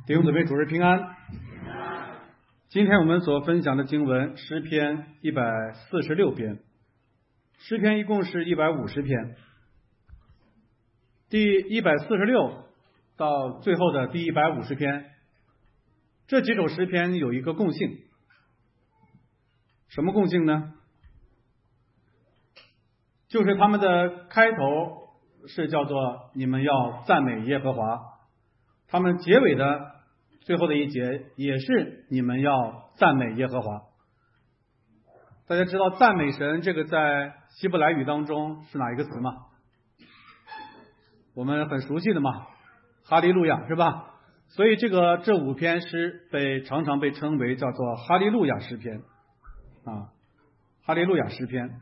弟兄姊妹，主日平安。今天我们所分享的经文诗篇146篇，诗篇一共是150篇，第146到最后的第150篇，这几首诗篇有一个共性。什么共性呢？就是他们的开头是叫做你们要赞美耶和华，他们结尾的最后的一节也是你们要赞美耶和华。大家知道赞美神这个在希伯来语当中是哪一个词吗？我们很熟悉的嘛，哈利路亚，是吧？所以这5篇诗常常被称为叫做哈利路亚诗篇啊，哈利路亚诗篇。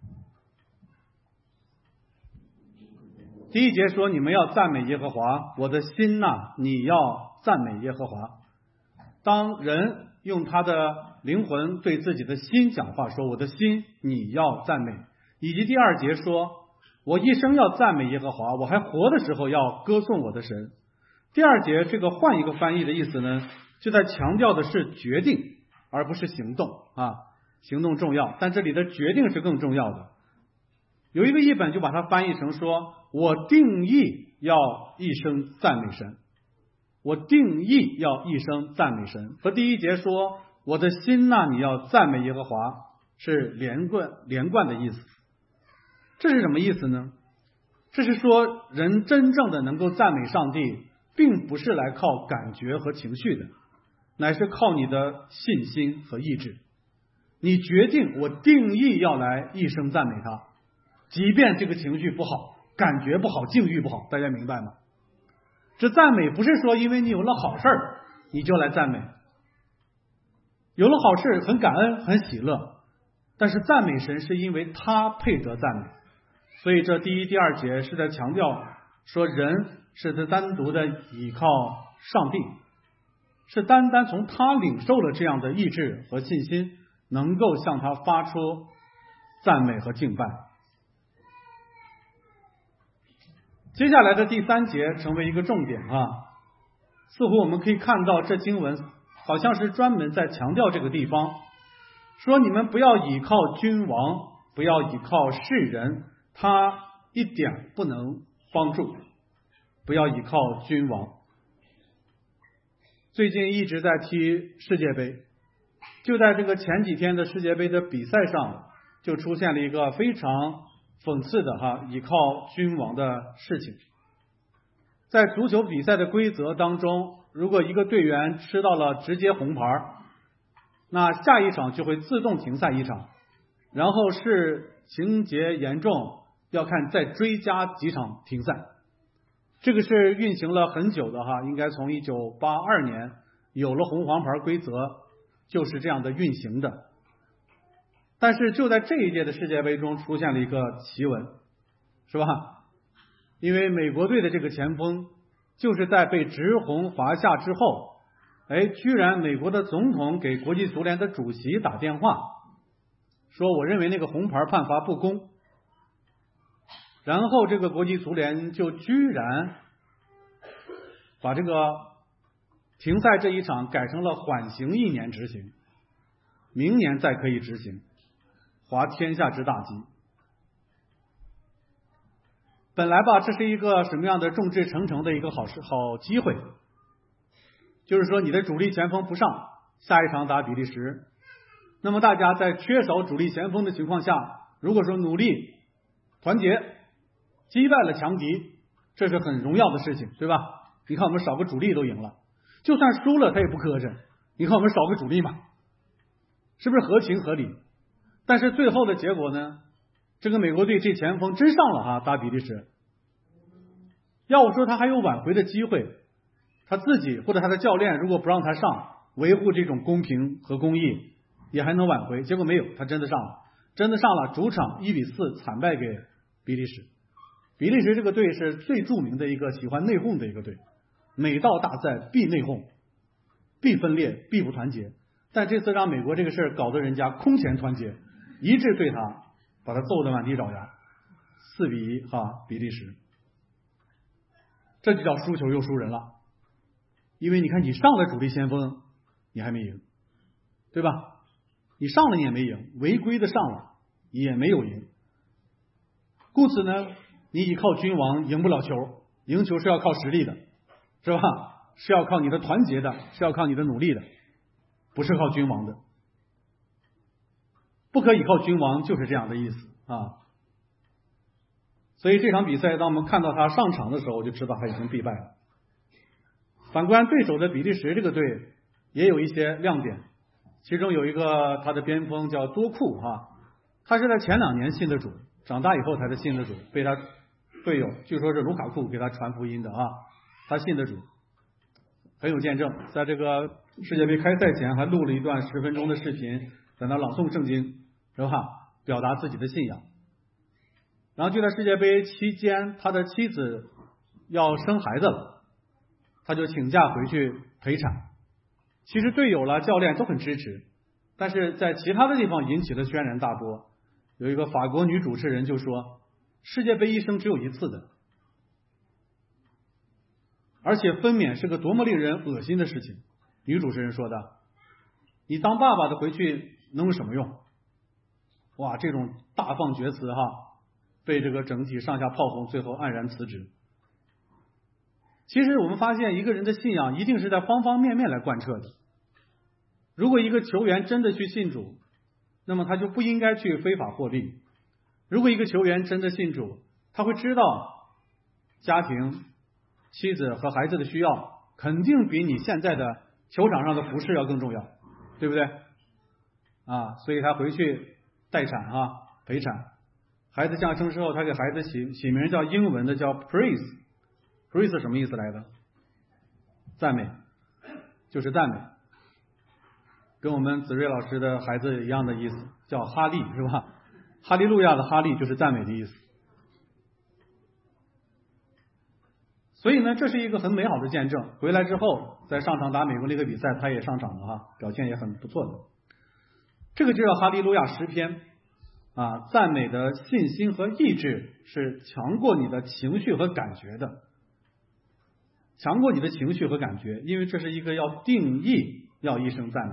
第一节说你们要赞美耶和华，我的心哪，你要赞美耶和华。当人用他的灵魂对自己的心讲话，说我的心你要赞美，以及第二节说我一生要赞美耶和华，我还活的时候要歌颂我的神。第二节这个换一个翻译的意思呢，就在强调的是决定而不是行动啊，行动重要，但这里的决定是更重要的。有一个译本就把它翻译成说我定义要一生赞美神，我定义要一生赞美神，和第一节说我的心哪，你要赞美耶和华是连贯的意思。这是什么意思呢？这是说人真正的能够赞美上帝，并不是来靠感觉和情绪的，乃是靠你的信心和意志。你决定我定义要来一生赞美他，即便这个情绪不好，感觉不好，境遇不好，大家明白吗？这赞美不是说因为你有了好事你就来赞美，有了好事很感恩很喜乐，但是赞美神是因为他配得赞美。所以这第一第二节是在强调说人是在单独的依靠上帝，是单单从他领受了这样的意志和信心，能够向他发出赞美和敬拜。接下来的第3节成为一个重点啊，似乎我们可以看到这经文好像是专门在强调这个地方，说你们不要倚靠君王，不要倚靠世人，他一点不能帮助，不要倚靠君王。最近一直在踢世界杯，就在这个前几天的世界杯的比赛上，就出现了一个非常讽刺的倚靠君王的事情。在足球比赛的规则当中，如果一个队员吃到了直接红牌，那下一场就会自动停赛一场，然后是情节严重要看再追加几场停赛。这个是运行了很久的应该从1982年有了红黄牌规则就是这样的运行的。但是就在这一届的世界杯中出现了一个奇闻，是吧？因为美国队的这个前锋就是在被直红罚下之后，居然美国的总统给国际足联的主席打电话，说我认为那个红牌判罚不公。然后这个国际足联就居然把这个停赛这一场改成了缓刑1年执行，明年再可以执行，滑天下之大稽。本来吧，这是一个什么样的众志成城的一个好机会，就是说你的主力前锋不上，下一场打比利时，那么大家在缺少主力前锋的情况下，如果说努力团结击败了强敌，这是很荣耀的事情，对吧？你看我们少个主力都赢了，就算输了他也不磕碜，你看我们少个主力嘛，是不是合情合理？但是最后的结果呢，这个美国队这前锋真上了打比利时，要我说他还有挽回的机会，他自己或者他的教练如果不让他上，维护这种公平和公义也还能挽回，结果没有，他真的上了，主场1-4惨败给比利时。比利时这个队是最著名的一个喜欢内讧的一个队，每到大赛必内讧，必分裂，必不团结，但这次让美国这个事搞得人家空前团结，一致对他把他揍得满地找牙，4-1比利时，这就叫输球又输人了。 因为你看你上了主力先锋，你还没赢，对吧？你上了你也没赢，违规的上了也没有赢。故此呢，你依靠君王赢不了球，赢球是要靠实力的，是吧？是要靠你的团结的，是要靠你的努力的，不是靠君王的。不可以靠君王就是这样的意思啊。所以这场比赛当我们看到他上场的时候，我就知道他已经必败了。反观对手的比利时这个队也有一些亮点，其中有一个他的边锋叫多库啊，他是在前2年信的主，长大以后才是信的主，被他队友据说是卢卡库给他传福音的啊，他信的主很有见证。在这个世界杯开赛前还录了一段10分钟的视频，在那朗诵圣经，是吧？表达自己的信仰。然后就在世界杯期间，他的妻子要生孩子了，他就请假回去陪产。其实队友了、教练都很支持，但是在其他的地方引起了轩然大波。有一个法国女主持人就说，世界杯一生只有一次的，而且分娩是个多么令人恶心的事情。女主持人说的，你当爸爸的回去能有什么用？哇，这种大放厥词哈，被这个整体上下炮轰，最后黯然辞职。其实我们发现，一个人的信仰一定是在方方面面来贯彻的。如果一个球员真的去信主，那么他就不应该去非法获利。如果一个球员真的信主，他会知道家庭、妻子和孩子的需要，肯定比你现在的球场上的服饰要更重要，对不对？啊，所以他回去待产啊，陪产。孩子降生之后，他给孩子起名叫英文的叫 praise 什么意思来的？赞美，就是赞美，跟我们子睿老师的孩子一样的意思，叫哈利，是吧？哈利路亚的哈利就是赞美的意思。所以呢，这是一个很美好的见证。回来之后，在上场打美国那个比赛，他也上场了哈，表现也很不错的。这个就叫哈利路亚诗篇啊，赞美的信心和意志是强过你的情绪和感觉的，强过你的情绪和感觉，因为这是一个要定义要一生赞美。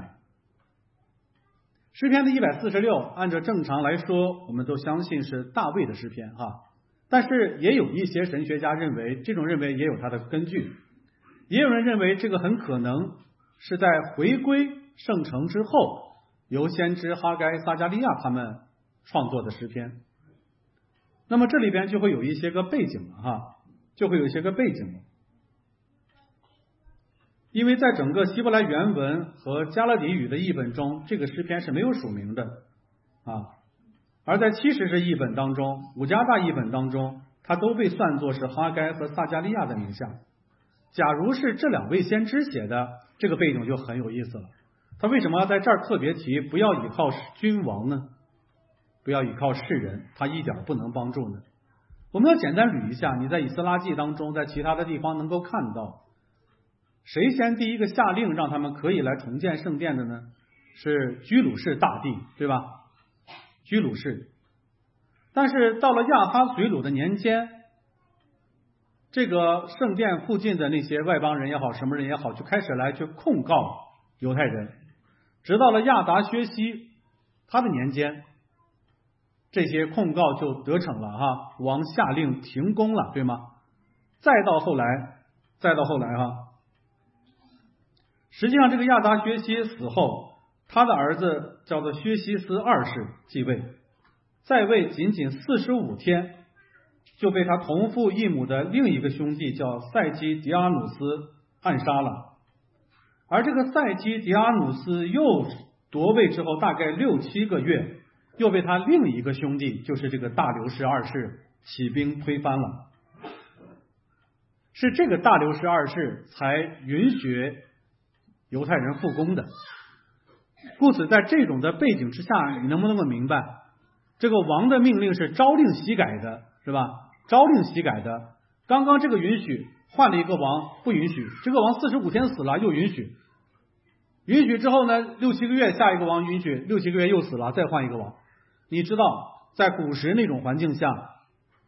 诗篇的146，按照正常来说，我们都相信是大卫的诗篇哈，但是也有一些神学家认为，这种认为也有它的根据，也有人认为这个很可能是在回归圣城之后，由先知哈该、撒迦利亚他们创作的诗篇。那么这里边就会有一些个背景了哈，就会有一些个背景了。因为在整个希伯来原文和加勒底语的译本中，这个诗篇是没有署名的啊，而在70士译本当中、五加大译本当中，它都被算作是哈该和撒迦利亚的名下。假如是这2位先知写的，这个背景就很有意思了。他为什么要在这儿特别提不要倚靠君王呢？不要倚靠世人，他一点不能帮助呢？我们要简单捋一下，你在以斯拉记当中，在其他的地方能够看到，谁先第一个下令让他们可以来重建圣殿的呢？是居鲁士大帝，对吧？居鲁士。但是到了亚哈随鲁的年间，这个圣殿附近的那些外邦人也好，什么人也好，就开始来去控告犹太人。直到了亚达薛西他的年间，这些控告就得逞了哈，王下令停工了，对吗？再到后来哈，实际上这个亚达薛西死后，他的儿子叫做薛西斯2世继位，在位仅仅45天，就被他同父异母的另一个兄弟叫塞基狄阿努斯暗杀了。而这个塞基狄阿努斯又夺位之后大概6、7个月，又被他另一个兄弟，就是这个大流士2世起兵推翻了。是这个大流士2世才允许犹太人复工的。故此在这种的背景之下，你能不能够明白，这个王的命令是朝令夕改的，是吧？朝令夕改的。刚刚这个允许，换了一个王不允许，这个王45天死了又允许，允许之后呢6、7个月下一个王允许，6、7个月又死了，再换一个王。你知道在古时那种环境下，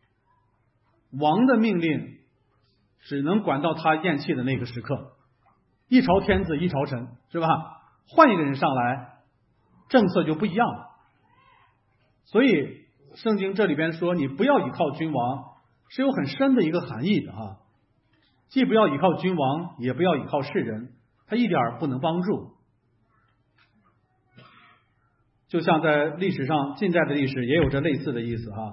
王的命令只能管到他咽气的那个时刻， 一朝天子一朝臣，是吧？换一个人上来，政策就不一样了。所以圣经这里边说你不要倚靠君王，是有很深的一个含义的啊。既不要倚靠君王，也不要倚靠世人，他一点不能帮助。就像在历史上，近代的历史也有着类似的意思啊。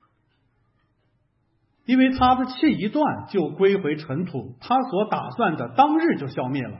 因为他的气一断，就归回尘土，他所打算的当日就消灭了。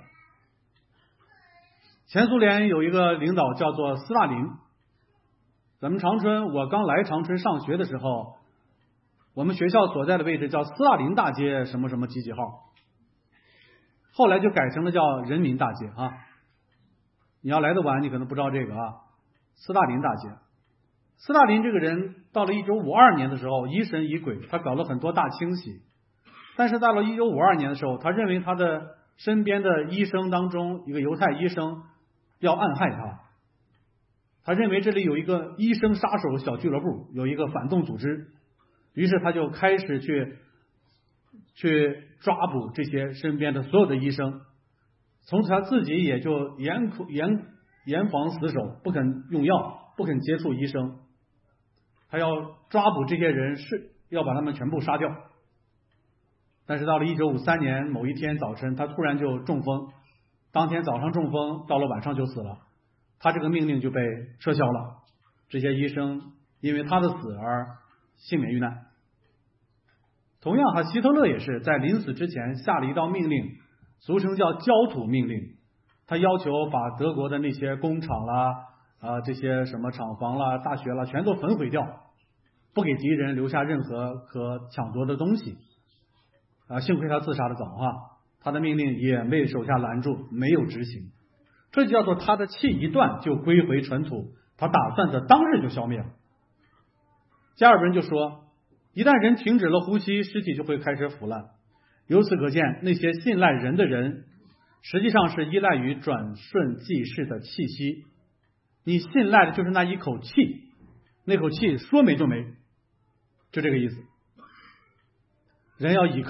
前苏联有一个领导叫做斯大林，咱们长春，我刚来长春上学的时候，我们学校所在的位置叫斯大林大街什么什么几几号，后来就改成了叫人民大街啊。你要来的晚，你可能不知道这个啊。斯大林大街，斯大林这个人到了1952年的时候疑神疑鬼，他搞了很多大清洗，但是到了1952年的时候，他认为他的身边的医生当中一个犹太医生要暗害他，他认为这里有一个医生杀手小俱乐部，有一个反动组织，于是他就开始去抓捕这些身边的所有的医生，从此他自己也就严防死守，不肯用药，不肯接触医生，他要抓捕这些人，是要把他们全部杀掉。但是到了1953年某一天早晨，他突然就中风，当天早上中风，到了晚上就死了，他这个命令就被撤销了，这些医生因为他的死而幸免遇难。同样希特勒也是在临死之前下了一道命令，俗称叫焦土命令，他要求把德国的那些工厂啦这些什么厂房啦、大学啦全都焚毁掉，不给敌人留下任何可抢夺的东西。幸亏他自杀的早他的命令也被手下拦住，没有执行。这就叫做他的气一断就归回尘土，他打算在当日就消灭了。加尔文就说，一旦人停止了呼吸，尸体就会开始腐烂。由此可见，那些信赖人的人实际上是依赖于转瞬即逝的气息，你信赖的就是那一口气，那口气说没就没，就这个意思。人要依靠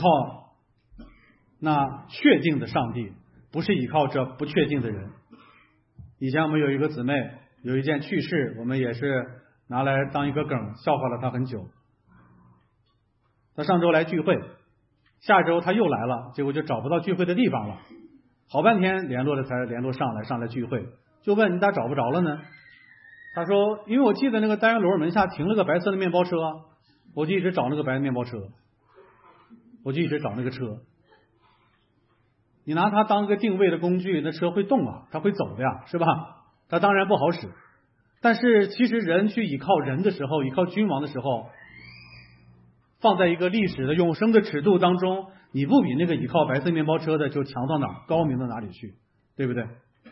那确定的上帝，不是依靠这不确定的人。以前我们有一个姊妹有一件趣事，我们也是拿来当一个梗，笑话了她很久。她上周来聚会，下周她又来了，结果就找不到聚会的地方了，好半天联络了才联络上来聚会，就问你咋找不着了呢？他说因为我记得那个单元楼门下停了个白色的面包车，我就一直找那个白的面包车，我就一直找那个车。你拿它当个定位的工具，那车会动啊，它会走的呀，是吧？它当然不好使。但是其实人去依靠人的时候，依靠君王的时候，放在一个历史的永生的尺度当中，你不比那个依靠白色面包车的就强到哪儿，高明到哪里去，对不对？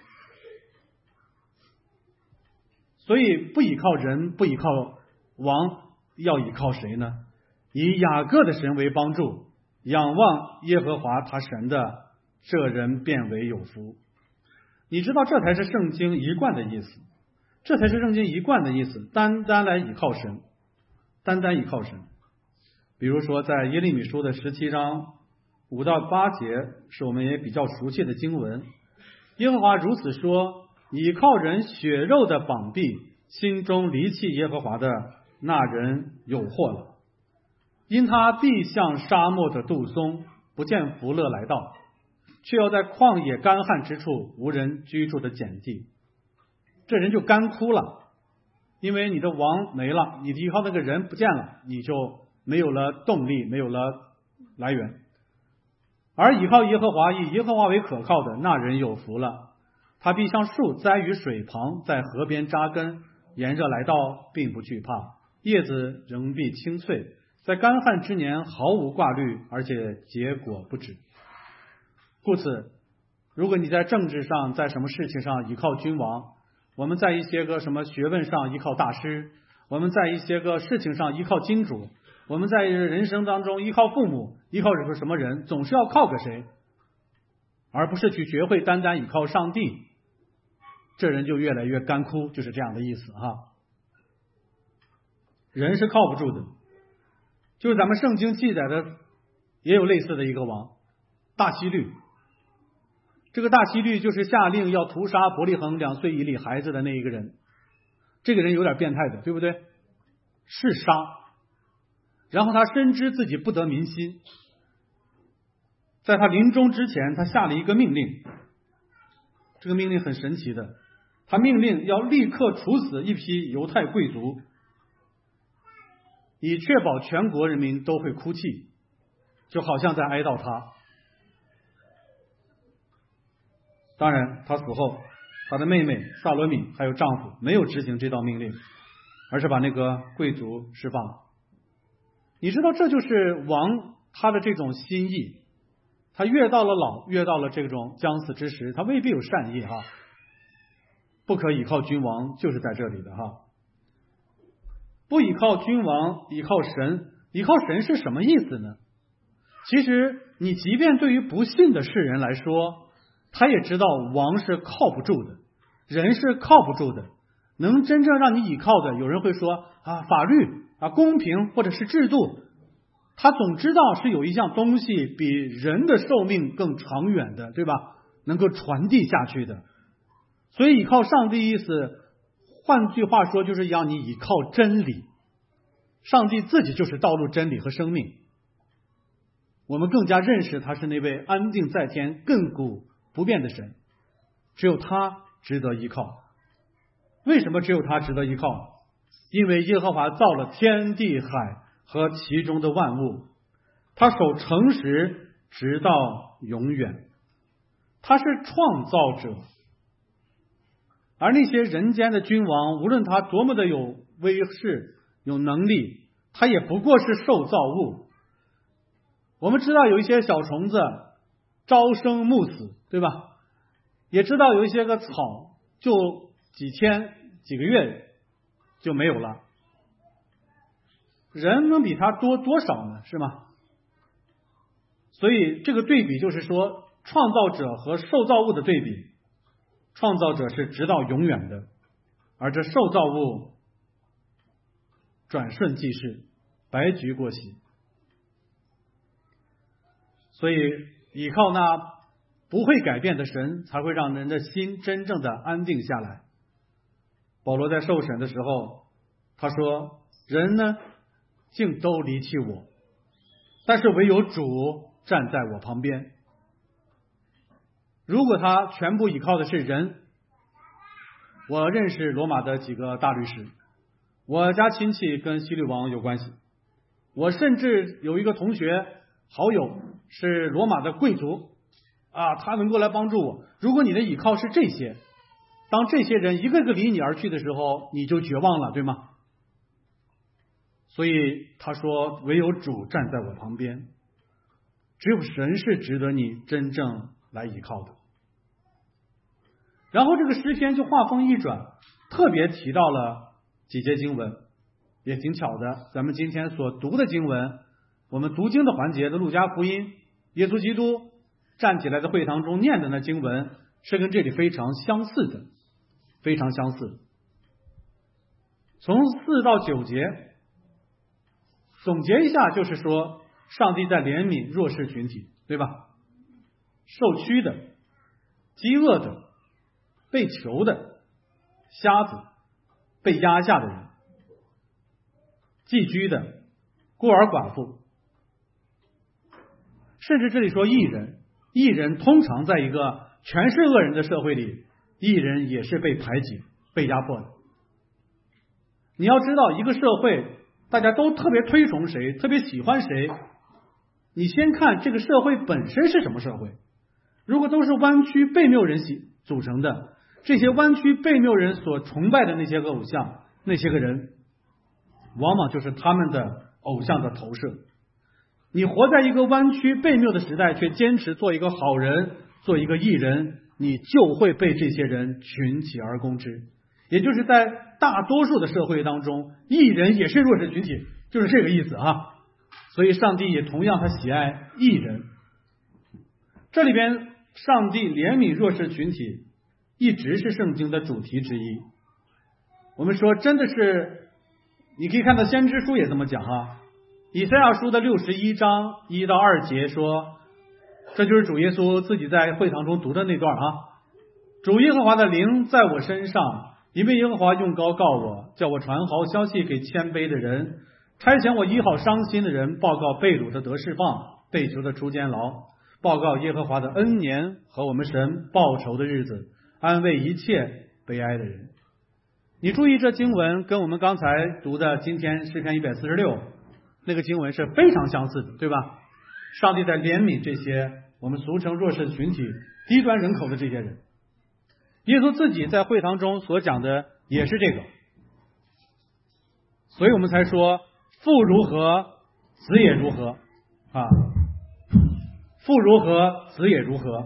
所以不依靠人，不依靠王，要依靠谁呢？以雅各的神为帮助，仰望耶和华他神的，这人便为有福。你知道这才是圣经一贯的意思，这才是圣经一贯的意思，单单来倚靠神，单单倚靠神。比如说在耶利米书的17章5到8节，是我们也比较熟悉的经文。耶和华如此说，倚靠人血肉的膀臂，心中离弃耶和华的那人有祸了。因他必像沙漠的杜松，不见福乐来到，却要在旷野干旱之处无人居住的碱地。这人就干枯了，因为你的王没了，你依靠那个人不见了，你就没有了动力，没有了来源。而倚靠耶和华，以耶和华为可靠的那人有福了。他必像树栽于水旁，在河边扎根，炎热来到并不惧怕，叶子仍必青翠，在干旱之年毫无挂虑，而且结果不止。故此，如果你在政治上，在什么事情上依靠君王，我们在一些个什么学问上依靠大师，我们在一些个事情上依靠金主，我们在人生当中依靠父母，依靠什么人，总是要靠个谁，而不是去学会单单依靠上帝，这人就越来越干枯，就是这样的意思哈。人是靠不住的，就是咱们圣经记载的也有类似的一个王大希律。 这个大希律就是下令要屠杀伯利恒2岁以里孩子的那一个人，这个人有点变态的，对不对？是杀，然后他深知自己不得民心，在他临终之前，他下了一个命令，这个命令很神奇的，他命令要立刻处死一批犹太贵族，以确保全国人民都会哭泣，就好像在哀悼他。当然他死后，他的妹妹萨罗米还有丈夫没有执行这道命令，而是把那个贵族释放了。你知道这就是王他的这种心意，他越到了老，越到了这种将死之时，他未必有善意哈。不可倚靠君王就是在这里的哈。不倚靠君王，倚靠神，倚靠神是什么意思呢？其实你即便对于不信的世人来说，他也知道王是靠不住的，人是靠不住的。能真正让你倚靠的，有人会说法律公平或者是制度，他总知道是有一项东西比人的寿命更长远的，对吧？能够传递下去的。所以倚靠上帝意思，换句话说就是要你倚靠真理。上帝自己就是道路、真理和生命。我们更加认识他是那位安定在天、亘古不变的神，只有他值得依靠。为什么只有他值得依靠？因为耶和华造了天地海和其中的万物，他守诚实直到永远，他是创造者。而那些人间的君王，无论他多么的有威势有能力，他也不过是受造物。我们知道有一些小虫子朝生暮死，对吧？也知道有一些个草就几天几个月就没有了，人能比他多多少呢？是吗？所以这个对比就是说，创造者和受造物的对比，创造者是直到永远的，而这受造物转瞬即逝，白驹过隙。所以依靠那不会改变的神，才会让人的心真正的安定下来。保罗在受审的时候，他说人呢竟都离弃我，但是唯有主站在我旁边。如果他全部依靠的是人，我认识罗马的几个大律师，我家亲戚跟希律王有关系，我甚至有一个同学好友是罗马的贵族他能够来帮助我。如果你的依靠是这些，当这些人一个个离你而去的时候，你就绝望了，对吗？所以他说唯有主站在我旁边，只有神是值得你真正来依靠的。然后这个诗篇就话锋一转，特别提到了几节经文，也挺巧的，咱们今天所读的经文，我们读经的环节的路加福音，耶稣基督站起来的会堂中念的那经文是跟这里非常相似的，非常相似。从4到9节总结一下，就是说上帝在怜悯弱势群体，对吧？受屈的、饥饿的、被囚的、瞎子、被压下的人、寄居的、孤儿寡妇，甚至这里说义人。义人通常在一个全是恶人的社会里，义人也是被排挤、被压迫的。你要知道，一个社会大家都特别推崇谁，特别喜欢谁，你先看这个社会本身是什么社会。如果都是弯曲悖谬人组成的，这些弯曲悖谬人所崇拜的那些个偶像，那些个人往往就是他们的偶像的投射。你活在一个弯曲悖谬的时代，却坚持做一个好人，做一个义人，你就会被这些人群起而攻之。也就是在大多数的社会当中，义人也是弱势群体，就是这个意思啊。所以上帝也同样他喜爱义人。这里边上帝怜悯弱势群体一直是圣经的主题之一。我们说真的是，你可以看到先知书也这么讲以赛亚书的61章1到2节说， 这就是主耶稣自己在会堂中读的那段啊。主耶和华的灵在我身上，因为耶和华用膏告我，叫我传好消息给谦卑的人，差遣我医好伤心的人，报告被掳的得释放，被囚的出监牢，报告耶和华的恩年和我们神报仇的日子，安慰一切悲哀的人。你注意这经文跟我们刚才读的今天诗篇146那个经文是非常相似的，对吧？上帝在怜悯这些我们俗称弱势群体、低端人口的这些人。耶稣自己在会堂中所讲的也是这个，所以我们才说父如何子也如何啊，父如何子也如何。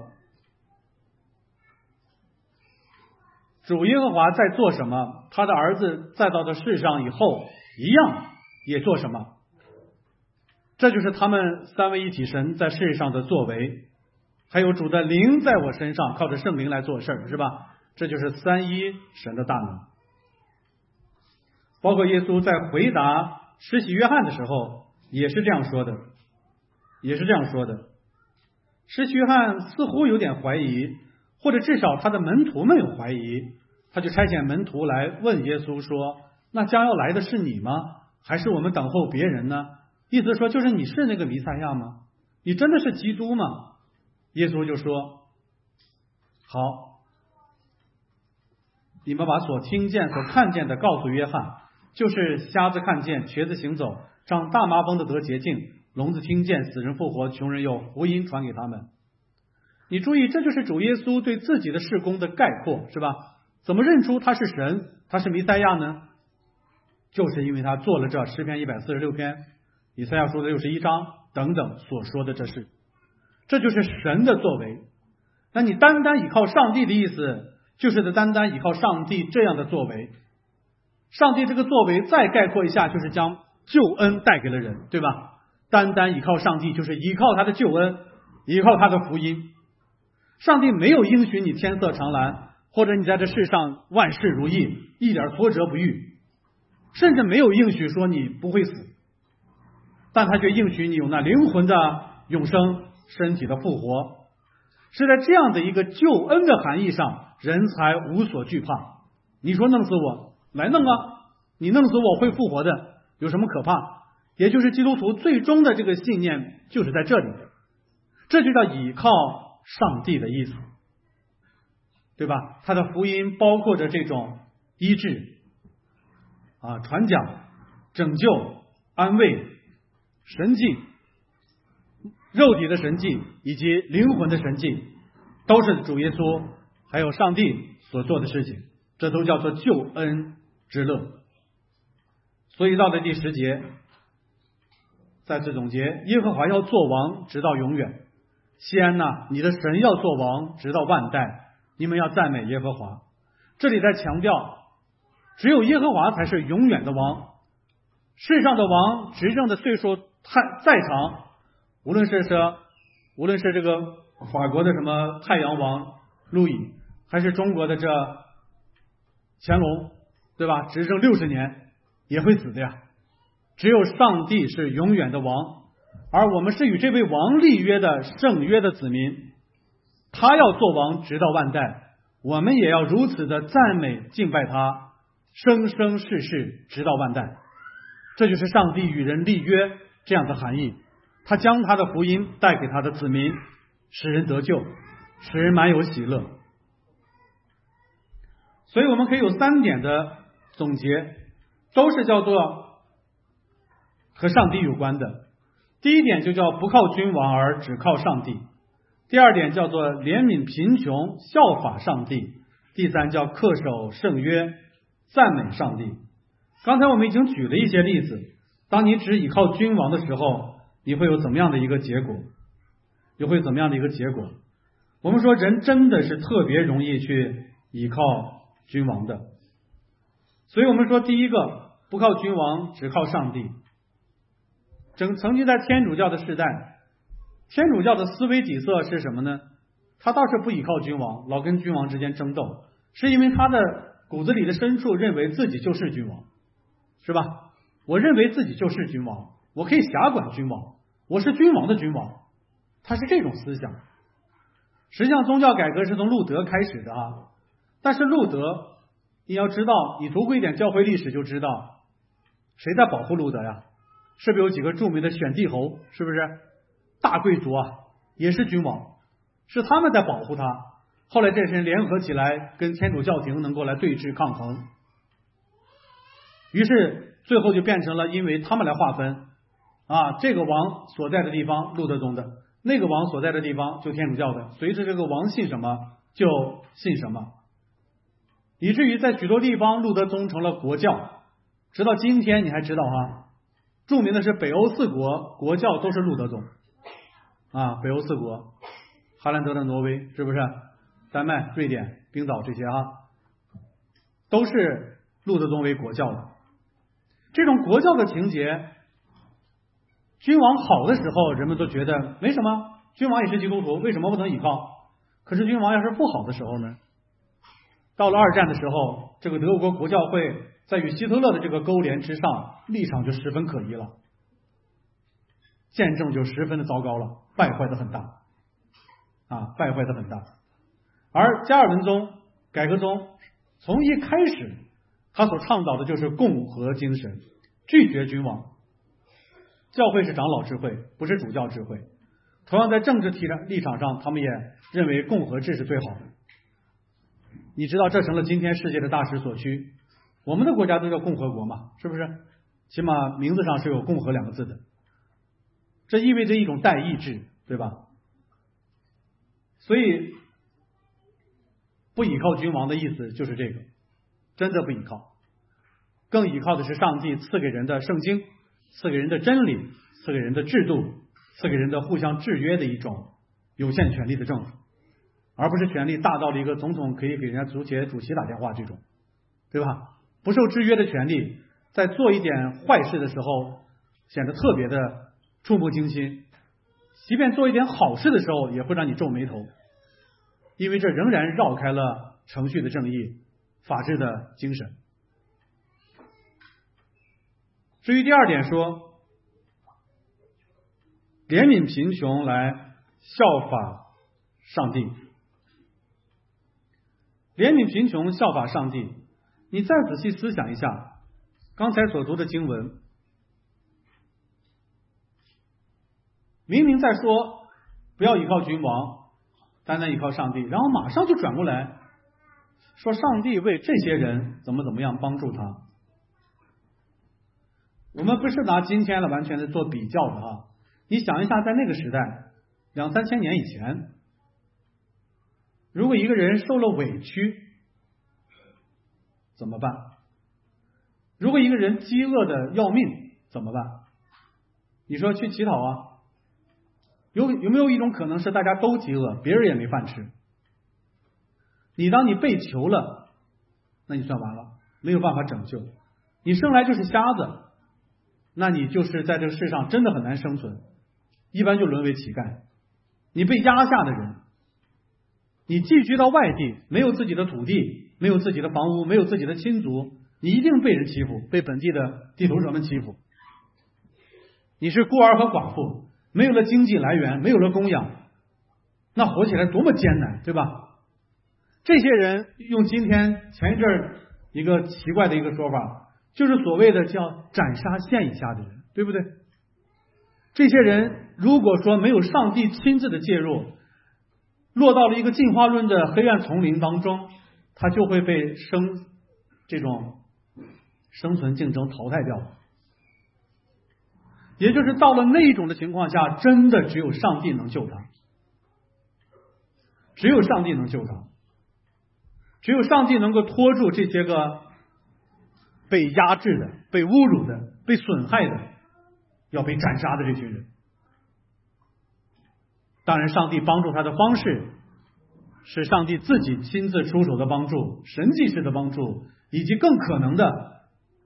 主耶和华在做什么，他的儿子再到的世上以后一样也做什么。这就是他们三位一体神在世上的作为，还有主的灵在我身上，靠着圣灵来做事儿，是吧？这就是三一神的大能。包括耶稣在回答施洗约翰的时候也是这样说的，施洗约翰似乎有点怀疑，或者至少他的门徒们有怀疑，他就差遣门徒来问耶稣说，那将要来的是你吗？还是我们等候别人呢？意思说就是你是那个弥赛亚吗？你真的是基督吗？耶稣就说，好，你们把所听见所看见的告诉约翰，就是瞎子看见，瘸子行走，长大麻风的得洁净，聋子听见，死人复活，穷人有福音传给他们。你注意，这就是主耶稣对自己的事工的概括，是吧？怎么认出他是神，他是弥赛亚呢？就是因为他做了这诗篇146篇、以赛亚书的61章等等所说的这事，这就是神的作为。那你单单依靠上帝的意思，就是单单依靠上帝这样的作为。上帝这个作为再概括一下，就是将救恩带给了人，对吧？单单依靠上帝，就是依靠他的救恩，依靠他的福音。上帝没有应许你天色长蓝，或者你在这世上万事如意，一点挫折不遇，甚至没有应许说你不会死，但他却应许你有那灵魂的永生，身体的复活。是在这样的一个救恩的含义上，人才无所惧怕。你说弄死我，来弄啊，你弄死我会复活的，有什么可怕？也就是基督徒最终的这个信念就是在这里的，这就叫倚靠上帝的意思，对吧？他的福音包括着这种医治传讲、拯救、安慰、神迹、肉体的神迹以及灵魂的神迹，都是主耶稣还有上帝所做的事情，这都叫做救恩之乐。所以到了第10节再次总结，耶和华要做王直到永远，西安哪，你的神要做王直到万代，你们要赞美耶和华。这里在强调只有耶和华才是永远的王，世上的王执政的岁数再长，无论是这个法国的什么太阳王路易，还是中国的这乾隆，对吧？执政60年也会死的呀。只有上帝是永远的王，而我们是与这位王立约的圣约的子民，他要做王直到万代，我们也要如此的赞美敬拜他，生生世世直到万代。这就是上帝与人立约这样的含义，他将他的福音带给他的子民，使人得救，使人满有喜乐。所以我们可以有3点的总结，都是叫做和上帝有关的。第一点就叫不靠君王而只靠上帝，第二点叫做怜悯贫穷，效法上帝，第3叫恪守圣约，赞美上帝。刚才我们已经举了一些例子，当你只依靠君王的时候，你会有怎么样的一个结果？我们说人真的是特别容易去依靠君王的，所以我们说第一个不靠君王只靠上帝。曾经在天主教的时代，天主教的思维底色是什么呢？他倒是不依靠君王，老跟君王之间争斗，是因为他的骨子里的深处认为自己就是君王，是吧？我认为自己就是君王，我可以辖管君王，我是君王的君王。 他是这种思想。实际上宗教改革是从路德开始的啊，但是路德你要知道，你读过一点教会历史就知道，谁在保护路德呀？是不是有几个著名的选帝侯？是不是大贵族啊？也是君王，是他们在保护他。后来这些人联合起来跟天主教廷能够来对峙抗衡，于是最后就变成了因为他们来划分啊，这个王所在的地方路德宗的，那个王所在的地方就天主教的，随着这个王信什么就信什么，以至于在许多地方路德宗成了国教。直到今天你还知道哈，著名的是北欧四国国教都是路德宗啊，北欧四国，荷兰、德的挪威，是不是？丹麦、瑞典、冰岛这些哈，都是路德宗为国教的。这种国教的情节，君王好的时候人们都觉得没什么，君王也是基督徒，为什么不能依靠？可是君王要是不好的时候呢？到了二战的时候，这个德国国教会在与希特勒的这个勾连之上，立场就十分可疑了，见证就十分的糟糕了，败坏的很大啊，败坏的很大。而加尔文宗、改革宗从一开始，他所倡导的就是共和精神，拒绝君王。教会是长老智慧，不是主教智慧。同样在政治立场上，他们也认为共和制是最好的。你知道这成了今天世界的大势所趋，我们的国家都叫共和国嘛，是不是？起码名字上是有共和两个字的，这意味着一种代议制，对吧？所以不依靠君王的意思就是这个，真的不依靠，更依靠的是上帝赐给人的圣经，赐给人的真理，赐给人的制度，赐给人的互相制约的一种有限权力的政府，而不是权力大到了一个总统可以给人家主席打电话这种，对吧？不受制约的权力，在做一点坏事的时候显得特别的触目惊心，即便做一点好事的时候也会让你皱眉头，因为这仍然绕开了程序的正义、法治的精神。至于第二点说，怜悯贫穷来效法上帝，怜悯贫穷效法上帝，你再仔细思想一下刚才所读的经文，明明在说不要依靠君王，单单依靠上帝，然后马上就转过来说上帝为这些人怎么样帮助他。我们不是拿今天的完全的做比较的啊，你想一下，在那个时代2、3千年以前，如果一个人受了委屈怎么办？如果一个人饥饿的要命怎么办？你说去乞讨啊，有没有一种可能是大家都饥饿，别人也没饭吃？当你被囚了，那你算完了，没有办法拯救。你生来就是瞎子，那你就是在这个世上真的很难生存，一般就沦为乞丐。你被压下的人，你寄居到外地，没有自己的土地，没有自己的房屋，没有自己的亲族，你一定被人欺负，被本地的地头蛇们欺负。你是孤儿和寡妇，没有了经济来源，没有了供养，那活起来多么艰难，对吧？这些人用今天前一阵一个奇怪的一个说法，就是所谓的叫斩杀线以下的人，对不对？这些人如果说没有上帝亲自的介入，落到了一个进化论的黑暗丛林当中，他就会被这种生存竞争淘汰掉。也就是到了那种的情况下，真的只有上帝能救他，只有上帝能救他，只有上帝能够拖住这些个被压制的、被侮辱的、被损害的、要被斩杀的这群人。当然上帝帮助他的方式是上帝自己亲自出手的帮助，神迹式的帮助，以及更可能的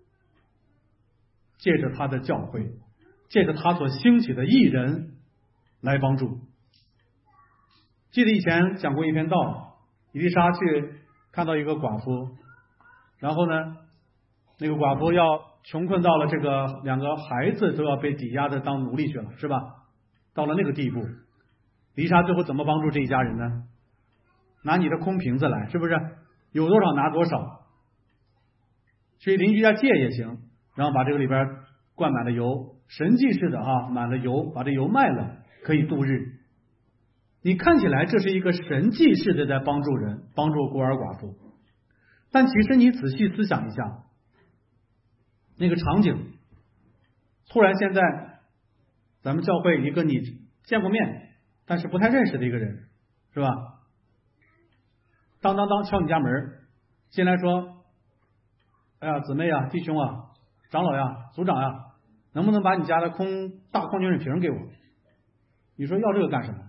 借着他的教会，借着他所兴起的义人来帮助。记得以前讲过一篇道，以利沙去看到一个寡妇，然后呢那个寡妇要穷困到了这个2个孩子都要被抵押的当奴隶去了，是吧？到了那个地步， 丽莎最后怎么帮助这一家人呢？拿你的空瓶子来，是不是？有多少拿多少，去邻居家借也行，然后把这个里边灌满了油，神迹似的满了油，把这油卖了，可以度日。你看起来这是一个神迹似的在帮助人，帮助孤儿寡妇，但其实你仔细思想一下，那个场景，突然现在咱们教会一个你见过面但是不太认识的一个人，是吧？当当当敲你家门进来说，哎呀姊妹啊，弟兄啊，长老呀，组长呀，能不能把你家的大矿泉水瓶给我？你说要这个干什么？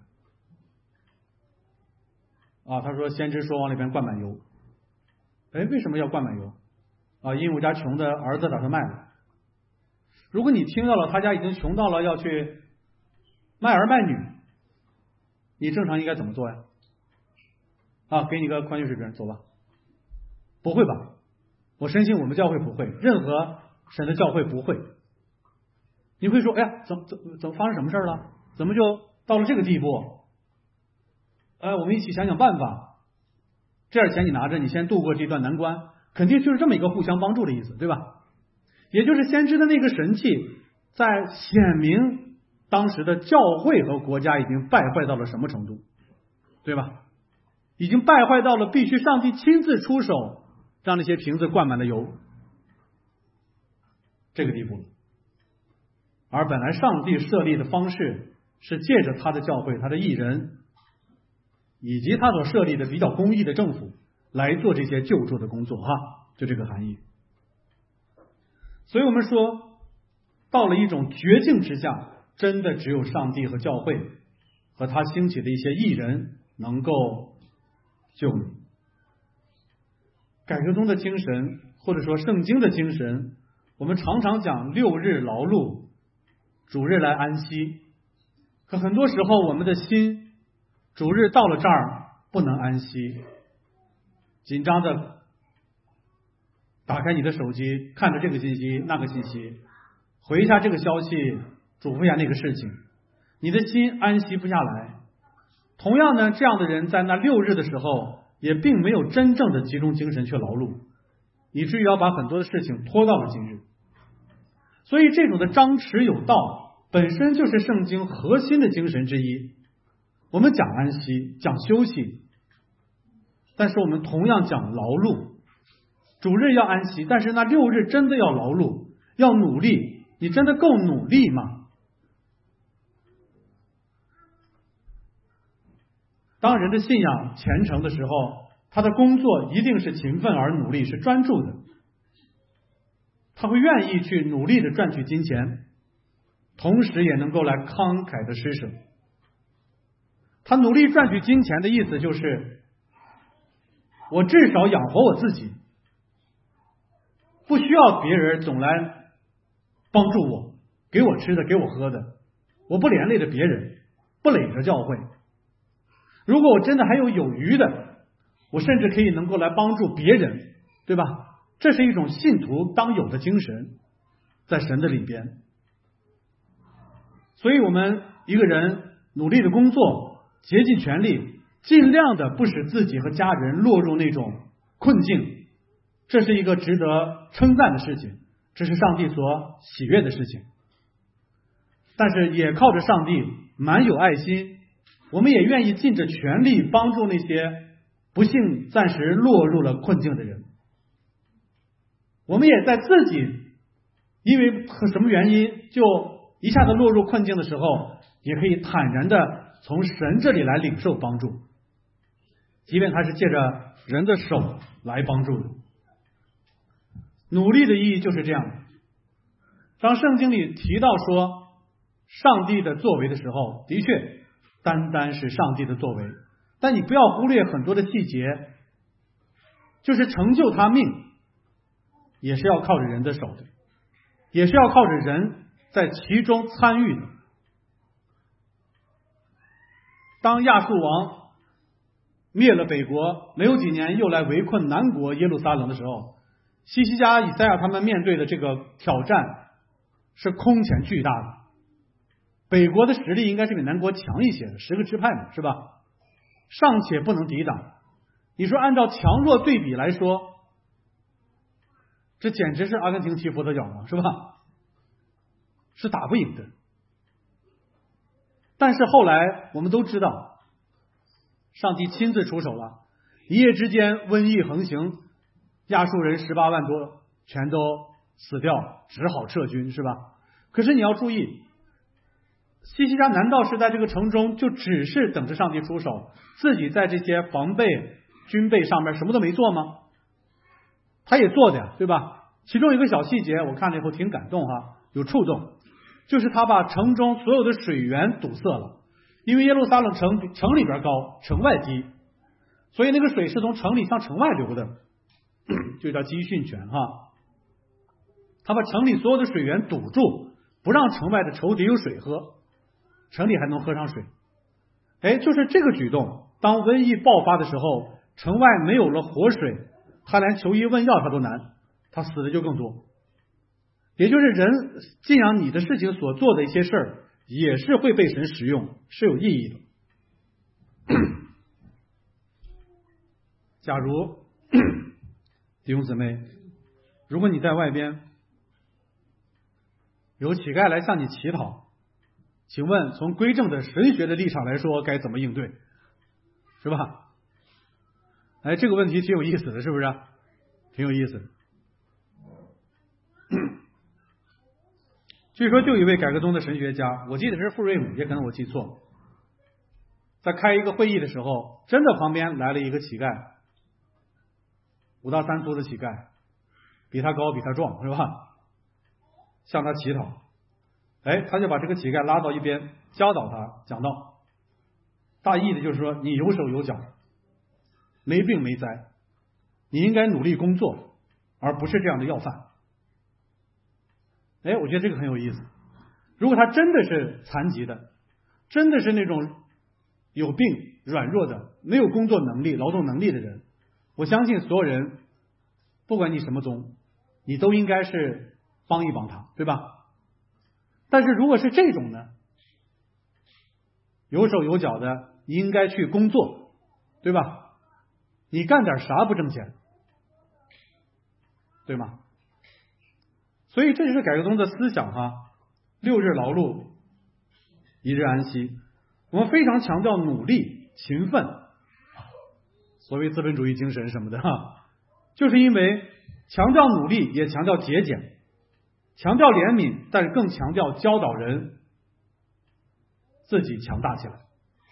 他说先知说往里边灌满油。为什么要灌满油？因为我家穷的儿子打算卖了。如果你听到了他家已经穷到了要去卖儿卖女，你正常应该怎么做呀？给你个矿泉水瓶，走吧。不会吧？我深信我们教会不会，任何神的教会不会。你会说，哎呀，怎么发生什么事了？怎么就到了这个地步？我们一起想想办法。这点钱你拿着，你先度过这段难关，肯定就是这么一个互相帮助的意思，对吧？也就是先知的那个神器，在显明当时的教会和国家已经败坏到了什么程度，对吧？已经败坏到了必须上帝亲自出手，让那些瓶子灌满了油，这个地步了。而本来上帝设立的方式是借着他的教会，他的义人，以及他所设立的比较公义的政府来做这些救助的工作就这个含义。所以我们说，到了一种绝境之下，真的只有上帝和教会和他兴起的一些义人能够救你。改革宗的精神，或者说圣经的精神，我们常常讲6日劳碌，主日来安息。可很多时候我们的心，主日到了这儿不能安息，紧张的打开你的手机，看着这个信息那个信息，回一下这个消息，嘱咐一下那个事情，你的心安息不下来。同样呢，这样的人在那6日的时候也并没有真正的集中精神去劳碌，以至于要把很多的事情拖到了今日。所以这种的张弛有道本身就是圣经核心的精神之一。我们讲安息，讲休息，但是我们同样讲劳碌。主日要安息，但是那6日真的要劳碌，要努力。你真的够努力吗？当人的信仰虔诚的时候，他的工作一定是勤奋而努力，是专注的。他会愿意去努力的赚取金钱，同时也能够来慷慨的施舍。他努力赚取金钱的意思就是，我至少养活我自己，不需要别人总来帮助我，给我吃的，给我喝的，我不连累着别人，不累着教会。如果我真的还有余的，我甚至可以能够来帮助别人，对吧？这是一种信徒当有的精神，在神的里边。所以我们一个人努力的工作，竭尽全力，尽量的不使自己和家人落入那种困境，这是一个值得称赞的事情，这是上帝所喜悦的事情。但是也靠着上帝满有爱心，我们也愿意尽着全力帮助那些不幸暂时落入了困境的人。我们也在自己因为什么原因就一下子落入困境的时候，也可以坦然的从神这里来领受帮助，即便他是借着人的手来帮助的。努力的意义就是这样。当圣经里提到说上帝的作为的时候，的确单单是上帝的作为，但你不要忽略很多的细节，就是成就他命也是要靠着人的手的，也是要靠着人在其中参与的。当亚述王灭了北国，没有几年又来围困南国耶路撒冷的时候，西西家、以赛亚他们面对的这个挑战是空前巨大的。 北国的实力应该是比南国强一些的，10个支派嘛，是吧？尚且不能抵挡，你说按照强弱对比来说，这简直是阿根廷踢佛得角嘛，是吧？是打不赢的。但是后来我们都知道，上帝亲自出手了，一夜之间瘟疫横行，亚述人18万多全都死掉，只好撤军，是吧？可是你要注意，西西家难道是在这个城中就只是等着上帝出手，自己在这些防备军备上面什么都没做吗？他也做的呀，对吧？其中有一个小细节我看了以后挺感动哈，有触动，就是他把城中所有的水源堵塞了。因为耶路撒冷城比城里边高，城外低，所以那个水是从城里向城外流的，就叫基训泉哈。他把城里所有的水源堵住，不让城外的仇敌有水喝，城里还能喝上水。就是这个举动，当瘟疫爆发的时候，城外没有了活水，他连求医问药他都难，他死的就更多。也就是人信仰你的事情所做的一些事儿，也是会被神使用，是有意义的。假如弟兄姊妹，如果你在外边有乞丐来向你乞讨，请问从归正的神学的立场来说该怎么应对，是吧？这个问题挺有意思的，是不是？挺有意思的。据说就一位改革宗的神学家，我记得是傅瑞姆，也可能我记错，在开一个会议的时候，真的旁边来了一个乞丐，5大3粗的乞丐，比他高比他壮，是吧？向他乞讨，他就把这个乞丐拉到一边，教导他，讲道，大意的就是说，你有手有脚，没病没灾，你应该努力工作，而不是这样的要饭。我觉得这个很有意思。如果他真的是残疾的，真的是那种有病软弱的，没有工作能力劳动能力的人，我相信所有人不管你什么宗，你都应该是帮一帮他，对吧？但是如果是这种呢，有手有脚的，你应该去工作，对吧？你干点啥不挣钱，对吗？所以这就是改革宗的思想哈，6日劳碌，1日安息。我们非常强调努力勤奋，所谓资本主义精神什么的哈，就是因为强调努力也强调节俭，强调怜悯，但是更强调教导人自己强大起来，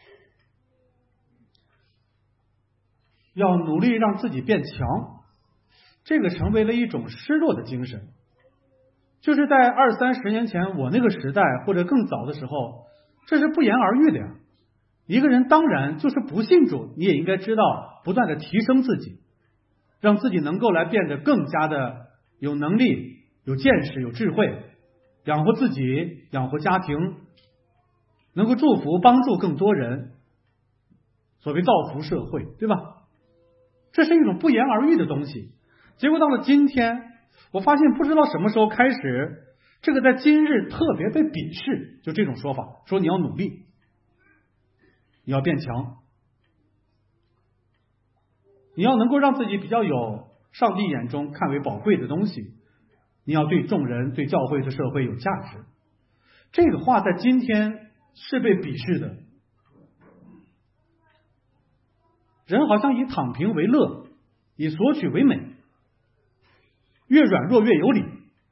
要努力让自己变强，这个成为了一种失落的精神。就是在20、30年前我那个时代或者更早的时候，这是不言而喻的呀。一个人当然就是不信主，你也应该知道不断的提升自己，让自己能够来变得更加的有能力、有见识、有智慧，养活自己，养活家庭，能够祝福帮助更多人，所谓造福社会，对吧？这是一种不言而喻的东西。结果到了今天，我发现不知道什么时候开始，这个在今日特别被鄙视，就这种说法，说你要努力，你要变强，你要能够让自己比较有上帝眼中看为宝贵的东西，你要对众人、对教会、对社会有价值。这个话在今天是被鄙视的，人好像以躺平为乐，以索取为美，越软弱越有理。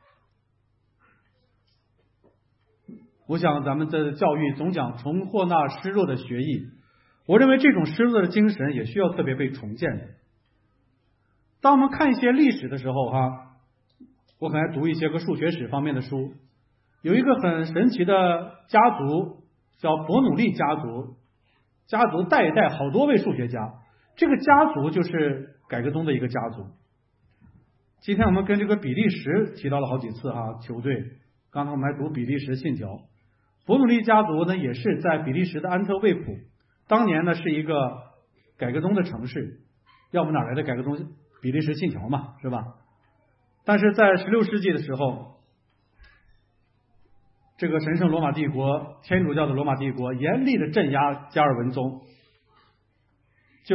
我想咱们的教育总讲重获那失落的学艺，我认为这种失落的精神也需要特别被重建的。当我们看一些历史的时候我可能还读一些个数学史方面的书，有一个很神奇的家族叫伯努利家族，家族代代好多位数学家，这个家族就是改革宗的一个家族。今天我们跟这个比利时提到了好几次球队，刚才我们还读比利时信条。伯努利家族呢也是在比利时的安特卫普，当年呢是一个改革宗的城市，要不哪来的改革宗？比利时信条嘛，是吧？但是在16世纪的时候， 这个神圣罗马帝国天主教的罗马帝国严厉的镇压加尔文宗，就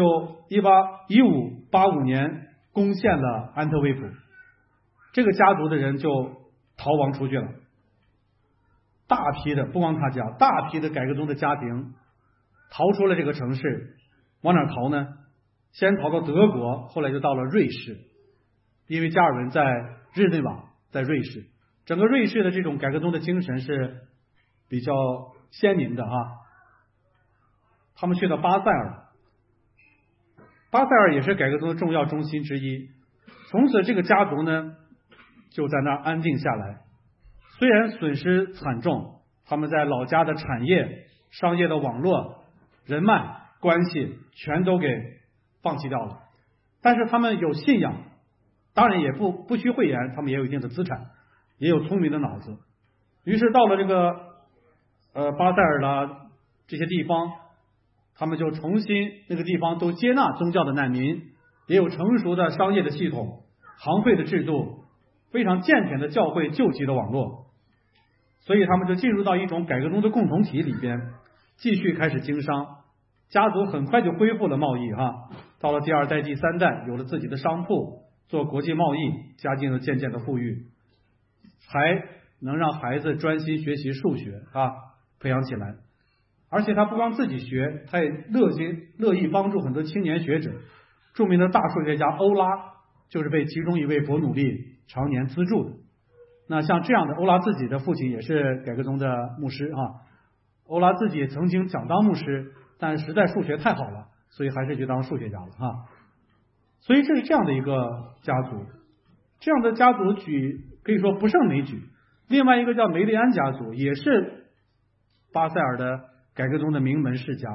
1585年攻陷了安特卫普，这个家族的人就逃亡出去了。大批的，不光他家，大批的改革宗的家庭逃出了这个城市。往哪逃呢？先逃到德国，后来就到了瑞士，因为加尔文在日内瓦，在瑞士。整个瑞士的这种改革宗的精神是比较鲜明的啊。他们去到巴塞尔，巴塞尔也是改革宗的重要中心之一。从此这个家族呢就在那儿安定下来。虽然损失惨重，他们在老家的产业、商业的网络、人脉关系全都给放弃掉了，但是他们有信仰，当然也不虚讳言，他们也有一定的资产，也有聪明的脑子。于是到了这个巴塞尔的这些地方，他们就重新那个地方都接纳宗教的难民，也有成熟的商业的系统、行会的制度，非常健全的教会救济的网络。所以他们就进入到一种改革宗的共同体里边，继续开始经商。家族很快就恢复了贸易到了第二代、第三代，有了自己的商铺，做国际贸易，家境又渐渐的富裕，才能让孩子专心学习数学培养起来。而且他不光自己学，他也乐意帮助很多青年学者。著名的大数学家欧拉就是被其中一位伯努利常年资助的。那像这样的，欧拉自己的父亲也是改革宗的牧师欧拉自己也曾经想当牧师，但实在数学太好了，所以还是去当数学家了所以这是这样的一个家族，这样的家族可以说不胜枚举。另外一个叫梅利安家族，也是巴塞尔的改革宗的名门世家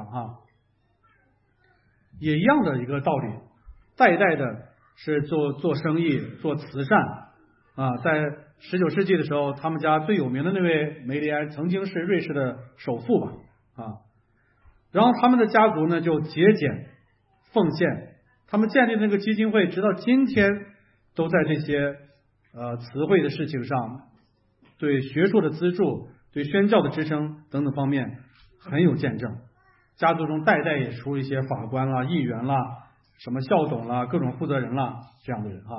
也一样的一个道理，代代的是做生意、做慈善在19世纪的时候，他们家最有名的那位梅利安曾经是瑞士的首富吧然后他们的家族呢就节俭奉献，他们建立的那个基金会直到今天都在这些词汇的事情上，对学术的资助、对宣教的支撑等等方面很有见证。家族中代代也出一些法官啦、议员啦、什么校董啦、各种负责人啦这样的人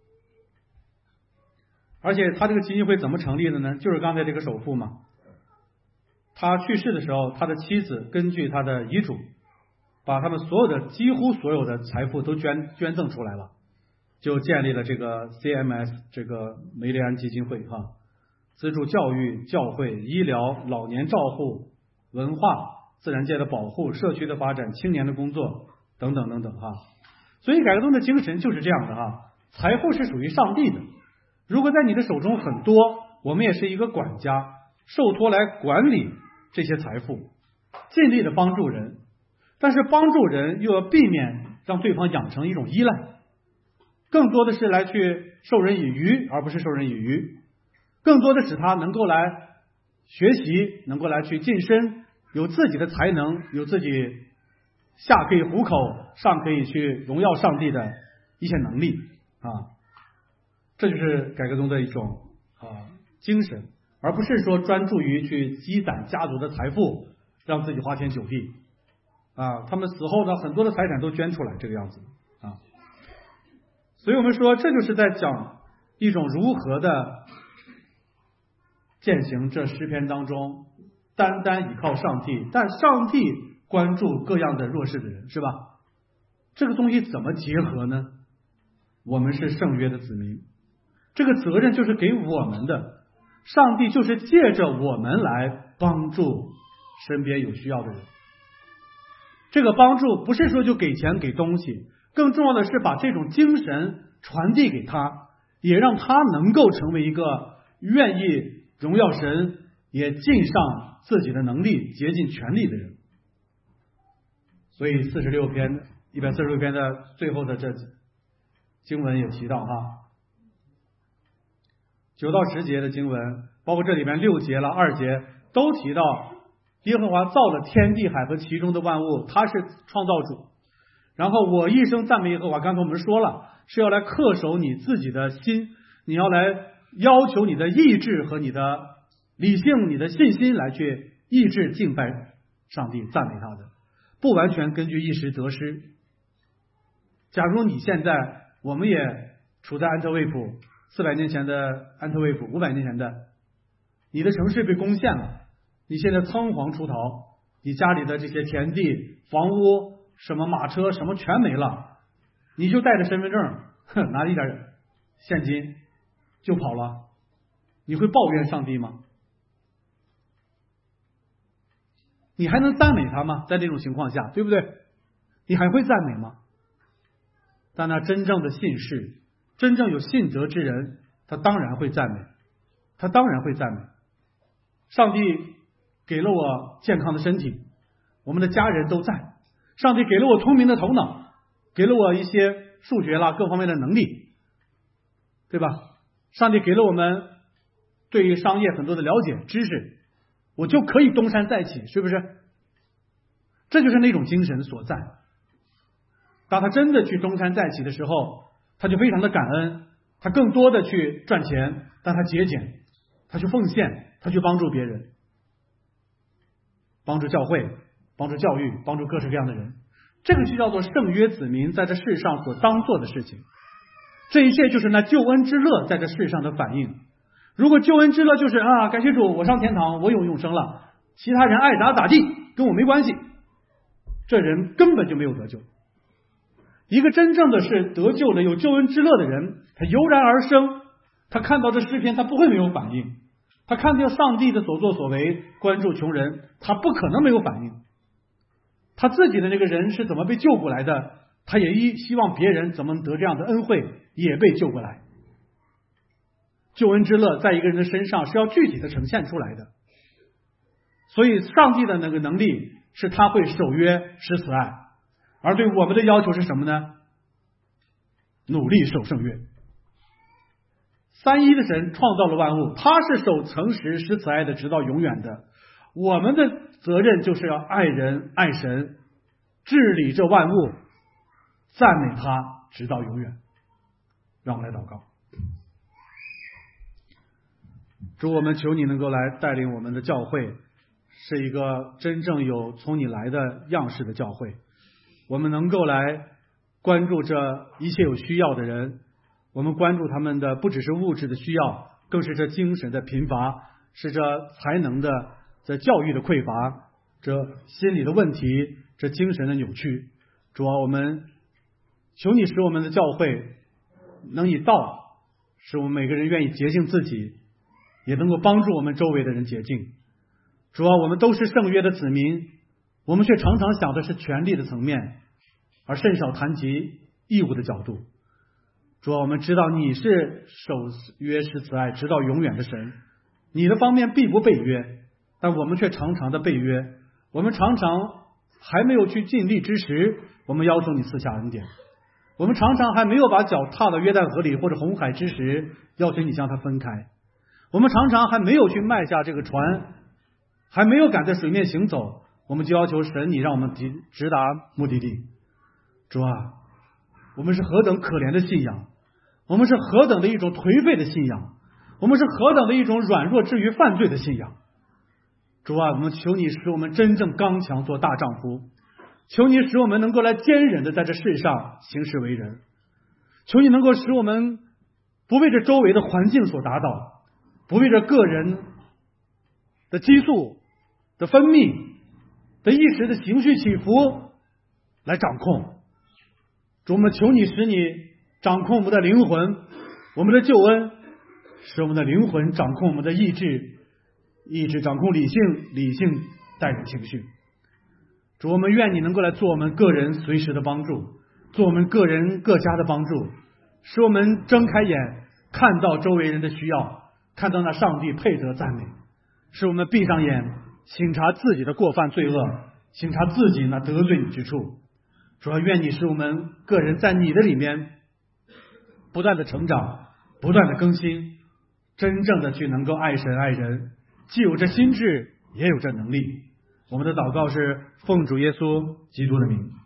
而且他这个基金会怎么成立的呢？就是刚才这个首富嘛，他去世的时候，他的妻子根据他的遗嘱，把他们几乎所有的财富都捐赠出来了，就建立了这个 CMS 这个梅利安基金会资助教育、教会、医疗、老年照护、文化、自然界的保护、社区的发展、青年的工作等等等等所以改革宗的精神就是这样的财富是属于上帝的，如果在你的手中很多，我们也是一个管家，受托来管理这些财富，尽力的帮助人，但是帮助人又要避免让对方养成一种依赖，更多的是来去授人以渔，而不是授人以渔，更多的使他能够来学习，能够来去晋升，有自己的才能，有自己下可以糊口，上可以去荣耀上帝的一些能力这就是改革宗的一种精神，而不是说专注于去积攒家族的财富，让自己花天酒地他们死后呢，很多的财产都捐出来这个样子所以我们说这就是在讲一种如何的践行这诗篇当中单单倚靠上帝，但上帝关注各样的弱势的人，是吧？这个东西怎么结合呢？我们是圣约的子民，这个责任就是给我们的，上帝就是借着我们来帮助身边有需要的人。这个帮助不是说就给钱给东西，更重要的是把这种精神传递给他，也让他能够成为一个愿意荣耀神，也尽上自己的能力，竭尽全力的人。所以146篇的最后的这经文也提到9到10节的经文，包括这里面6节了2节都提到耶和华造了天地海和其中的万物，他是创造主。然后我一生赞美耶和华，刚才我们说了，是要来恪守你自己的心，你要来要求你的意志和你的理性你的信心来去抑制敬拜上帝赞美他的，不完全根据一时得失。假如你现在我们也处在安特卫普400年前的安特卫普500年前的，你的城市被攻陷了，你现在仓皇出逃，你家里的这些田地房屋什么马车什么全没了，你就带着身份证拿一点现金就跑了，你会抱怨上帝吗？你还能赞美他吗？在这种情况下，对不对？你还会赞美吗？但那真正的信士，真正有信德之人，他当然会赞美，他当然会赞美。上帝给了我健康的身体，我们的家人都在，上帝给了我聪明的头脑，给了我一些数学啦各方面的能力，对吧？上帝给了我们对于商业很多的了解知识，我就可以东山再起，是不是？这就是那种精神所在。当他真的去东山再起的时候，他就非常的感恩，他更多的去赚钱，但他节俭，他去奉献，他去帮助别人，帮助教会，帮助教育，帮助各式各样的人。这个就叫做圣约子民在这世上所当做的事情。这一切就是那救恩之乐在这世上的反应。如果救恩之乐就是感谢主，我上天堂，我有永生了，其他人爱咋咋地，跟我没关系，这人根本就没有得救。一个真正的是得救的有救恩之乐的人，他油然而生，他看到这诗篇他不会没有反应，他看到上帝的所作所为，关注穷人，他不可能没有反应。他自己的那个人是怎么被救过来的，他也希望别人怎么得这样的恩惠，也被救过来。救恩之乐在一个人的身上是要具体的呈现出来的，所以上帝的那个能力是他会守约施慈爱，而对我们的要求是什么呢？努力守圣约。三一的神创造了万物，他是守诚实施慈爱的直到永远的。我们的责任就是要爱人爱神，治理这万物，赞美他直到永远。让我们来祷告。主，我们求你能够来带领我们的教会是一个真正有从你来的样式的教会，我们能够来关注这一切有需要的人，我们关注他们的不只是物质的需要，更是这精神的贫乏，是这才能的这教育的匮乏，这心理的问题，这精神的扭曲。主啊，我们求你使我们的教会能以道使我们每个人愿意洁净自己，也能够帮助我们周围的人洁净。主啊，我们都是圣约的子民，我们却常常想的是权力的层面，而甚少谈及义务的角度。主啊，我们知道你是守约施慈爱直到永远的神，你的方面必不背约，但我们却常常的背约。我们常常还没有去尽力之时，我们要求你赐下恩典。我们常常还没有把脚踏到约旦河里或者红海之时，要求你将它分开。我们常常还没有去迈下这个船，还没有赶在水面行走，我们就要求神你让我们直达目的地。主啊，我们是何等可怜的信仰，我们是何等的一种颓废的信仰，我们是何等的一种软弱至于犯罪的信仰。主啊，我们求你使我们真正刚强做大丈夫，求你使我们能够来坚忍的在这世上行事为人，求你能够使我们不为这周围的环境所打倒，不为这个人的激素的分泌的一时的情绪起伏来掌控。主，我们求你使你掌控我们的灵魂，我们的救恩使我们的灵魂掌控我们的意志，意志掌控理性，理性带领情绪。主，我们愿你能够来做我们个人随时的帮助，做我们个人各家的帮助，使我们睁开眼看到周围人的需要，看到那上帝配得赞美，使我们闭上眼省察自己的过犯罪恶，省察自己那得罪你之处。主要愿你使我们个人在你的里面不断的成长，不断的更新，真正的去能够爱神爱人，既有这心智，也有这能力。我们的祷告是奉主耶稣基督的名。